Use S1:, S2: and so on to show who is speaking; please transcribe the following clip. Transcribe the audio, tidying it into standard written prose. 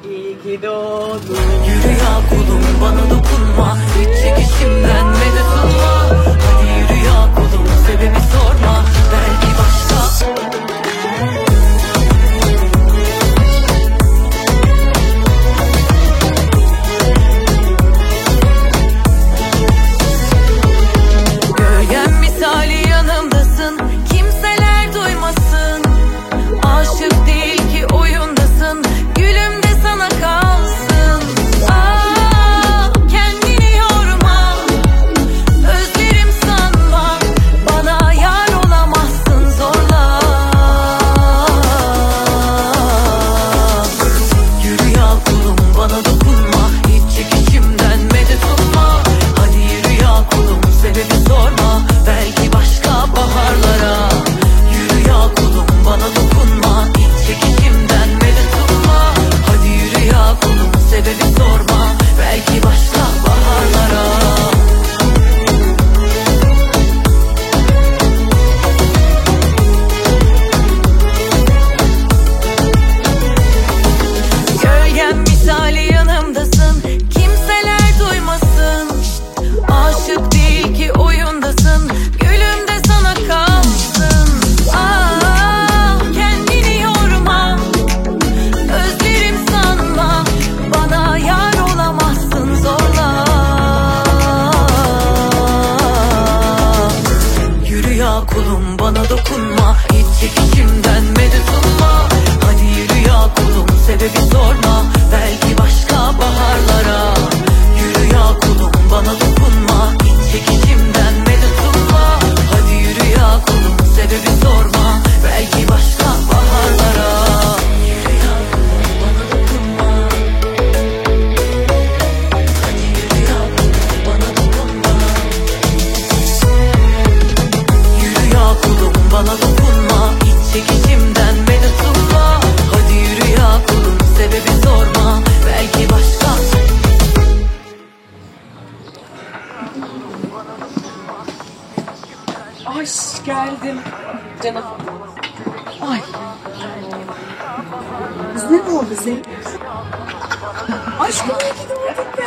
S1: İyi ki doğdun.
S2: Yürü ya kulum bana dokunma, hiç çekişimden medet umma. Hadi yürü ya kulum sebebi sorma, belki başka. Gölgen misali yanımdasın, kimseler duymasın. Aşık değil ki oyundasın, gülüm de sana kalsın. Kendini yorma, özlerim sanma, bana yar olamazsın zorla. Yürü ya kulum bana dokunma, hiç çekişimden medet umma. Hadi yürü ya kulum sebebi sorma, belki başka baharlara. Yürü ya kulum bana dokunma, hiç çekişimden medet umma. Hadi yürü ya kulum sebebi sorma, belki başka baharlara. Gölgem misali yanımdasın, kimseler duymasın. Aşık değil ki oyundasın, gülüm de sana kalsın. Kendini yorma, özlerim sanma, bana yar olamazsın zorla. Yürü ya kulum bana dokunma, hiç çekişimden medet umma. Hadi yürü ya kulum sebebi sorma, belki başka baharlara. Yürü ya kulum bana dokunma, hiç çekişimden medet umma. Hadi yürü ya kulum sebebi sorma, belki başka baharlara. Yürü ya kulum bana dokunma. Hadi yürü ya kulum bana dokunma. Yürü ya kulum bana dokunma, hiç çekişimden medet umma. Hadi yürü ya kulum sebebi sorma, belki başka.
S1: Ay geldim. Canım.
S3: Ay. Kız ne oldu Zeynep? Aşkım iyi ki doğdun be.